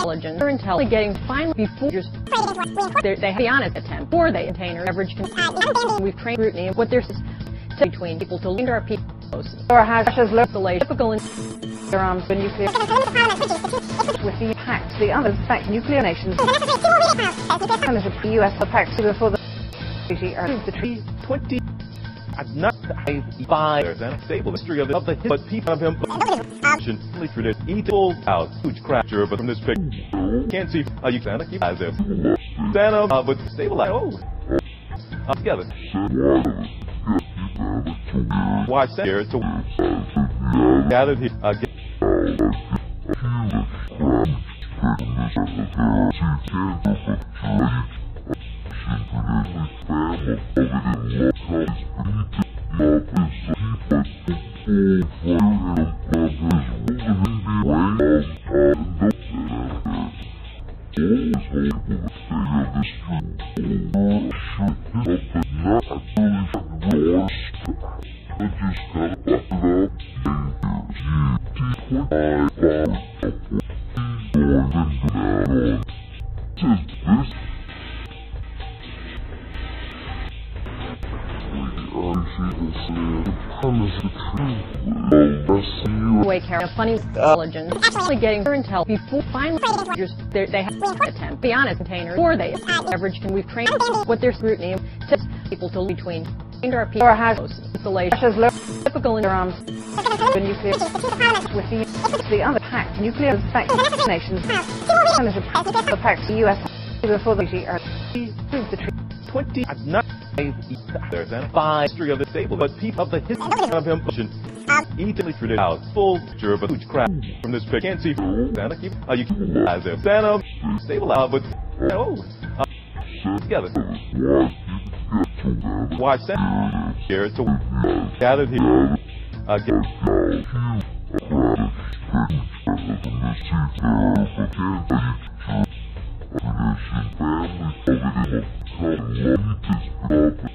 intelligence or intelligence getting finally before they have the honest attempt or they attain or average we've trained scrutiny of what there's between people to lead our people or has the typical in their arms when nuclear with the pact the others fact nuclear nations and as a US the pact before the treaty are the treaty 20 not by there's a stable history of the but people of him only tradition eat full out huge crapture but from this picture can't see you can keep eyes there stand up but stabilize together watch that here to gathered here funny intelligence actually getting their intel before finally they have attempt the honest container or they average can we've trained what their scrutiny to people to between our people or has installation typical in their arms the nuclear with the other pact nuclear fact nations and as a pact the US before the treaty are proved the treaty 20 not there's a history of the stable but people of the history of him easily tradition out full picture but huge crap from this picture can't see Santa keep you can eyes there Santa stable out but together watch that here to gathered here again